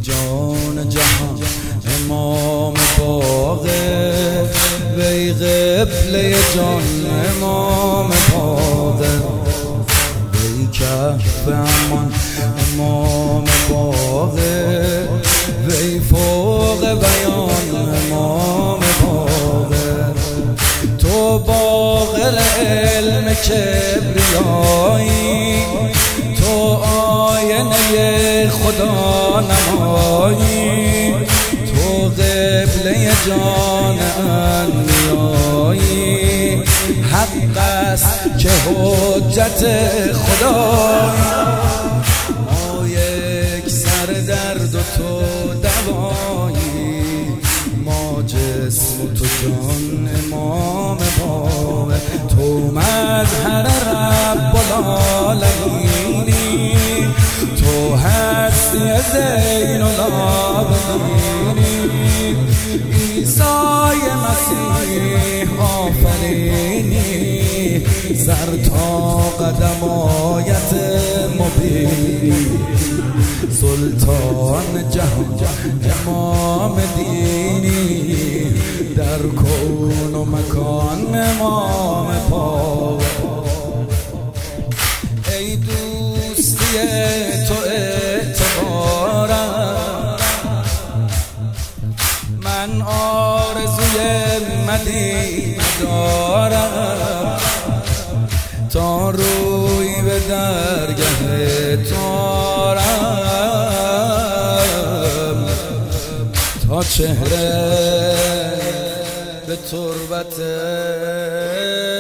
جان جهان امام باقر، وی قبله جان امام باقر، وی کهف امان امام باقر، وی فوق بیان امام باقر. تو باقر علم کبریایی، تو آینه خدا نمایی، تو قبله جان انبیایی، حق است که حجت خدایی. ما یک سر درد و تو دوایی، ما جسم و تو جان امام باقر. تو مظهر رب العالمینی، تو هستی زین العابدینی، عیسی مسیح آفرینی، سر تا قدم آیت مبینی، سلطان جهان امام دینی، در کون و مکان امام باقر. ای دوستی تو اعتبارم، من آرزوی مدینه دارم، تا روی به درگه تارم، تا چهره به تربت